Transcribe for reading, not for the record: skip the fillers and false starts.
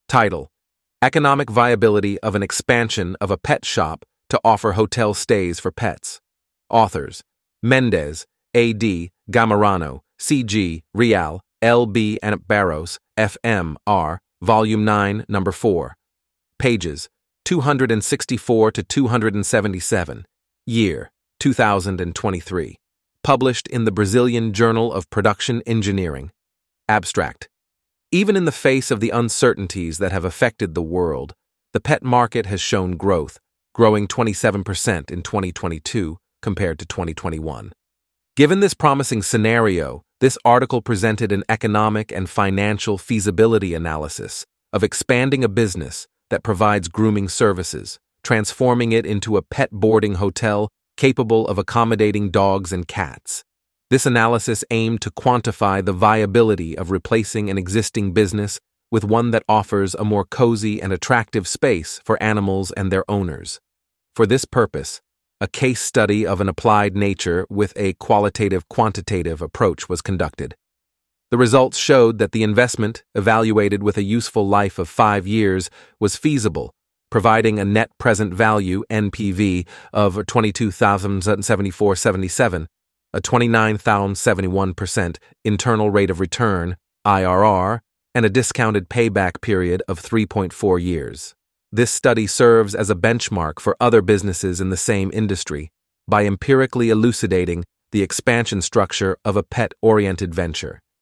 Title: Economic Viability of an Expansion of a Pet Shop to Offer Hotel Stays for Pets. Authors: Mendez, A.D., Gamarano, C.G., Real, L.B. and Barros, F.M.R., Volume 9, Number 4. Pages 264 to 277. Year: 2023. Published in the Brazilian Journal of Production Engineering. Abstract: Even in the face of the uncertainties that have affected the world, the pet market has shown growth, growing 27% in 2022 compared to 2021. Given this promising scenario, this article presented an economic and financial feasibility analysis of expanding a business that provides grooming services, transforming it into a pet boarding hotel capable of accommodating dogs and cats. This analysis aimed to quantify the viability of replacing an existing business with one that offers a more cozy and attractive space for animals and their owners. For this purpose, a case study of an applied nature with a qualitative-quantitative approach was conducted. The results showed that the investment, evaluated with a useful life of 5 years, was feasible, providing a net present value (NPV) of $22,074.77, a 29,071% internal rate of return (IRR), and a discounted payback period of 3.4 years. This study serves as a benchmark for other businesses in the same industry by empirically elucidating the expansion structure of a pet-oriented venture.